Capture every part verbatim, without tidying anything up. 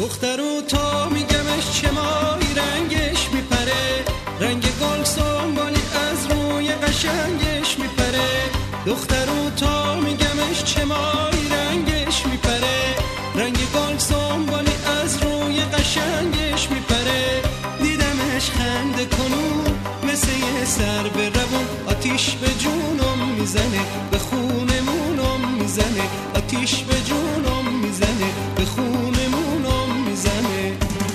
دخترو تا میگمش چه مایی رنگش میپره، رنگ گل سنبالی از روی قشنگش میپره. دخترو تا میگمش چه مایی رنگش میپره، رنگ گل سنبالی از روی قشنگش میپره. دیدمش خنده کنون مثل یه سر به روون، آتیش به جونم میزنه به خونمونم میزنه، آتیش به جونم میزنه به خونمونم میزنه.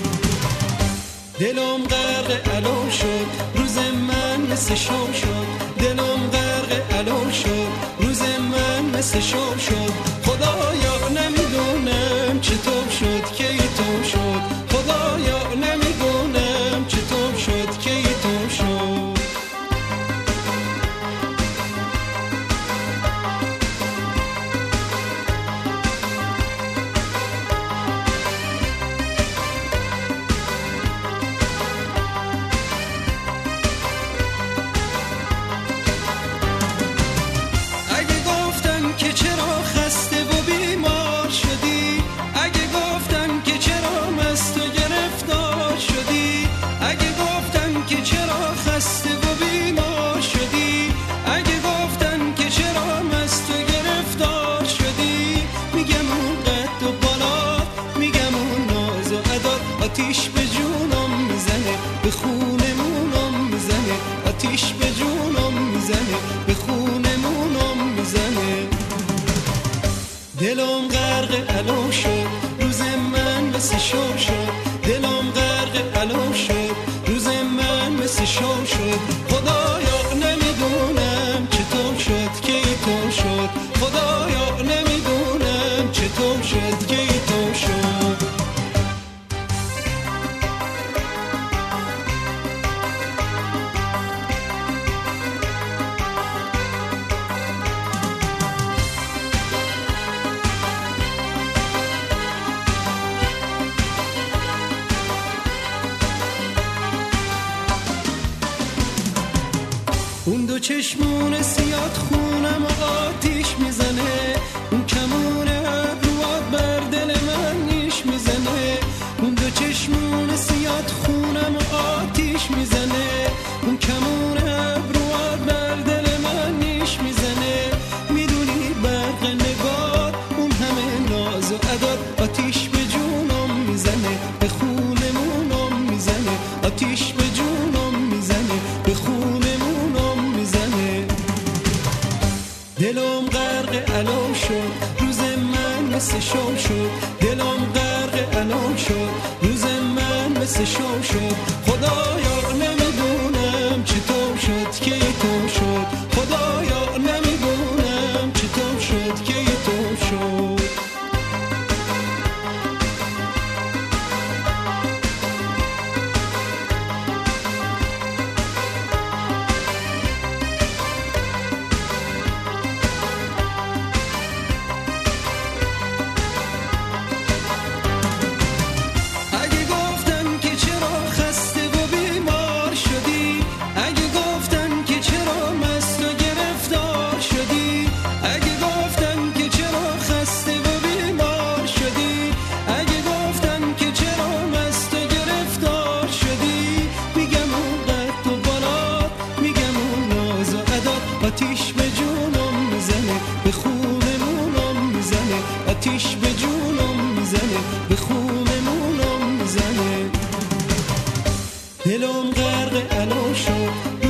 دلم غرق علو شد روز من مثل شو شد، دلم غرق علو شد روز من مثل شو شد. خدایا نمیدونم چطور شد که تو شد، خدایا نمیدونم چطور شد که تو شد. آتیش به جونم میزنه به خونمونم میزنه، آتیش به جونم میزنه به خونمونم میزنه. دلم غرق علو شد روز من مثل شو شد، دلم غرق علو شد روز من مثل شو شد. خدایا نمیدونم چطور شد که تو شد، خدایا نمیدونم چطور شد که تو شد. اون دو چشمون سیاد خونم آتیش میزنه، اون کمون ابروات بر دل من نیش میزنه. اون دو چشمون سیاد خونم آتیش میزنه، اون کمون ابروات بر دل من نیش میزنه. میدونی برق نگات اون همه ناز و عداد، آتیش به جونم میزنه به خونمونم میزنه، آتیش به جونم میزنه به خونمونم. دلم غرق علو شد روز من مثل شو شد، دلم غرق علو شد روز من مثل شو شد. خدایا نمیدونم چطور شد که تو شد، خدایا نمیدونم چطور شد که تو شد. آتیش به جونم میزنه به خونمونم میزنه، آتیش به جونم میزنه به خونمونم میزنه. دلم غرق علو شد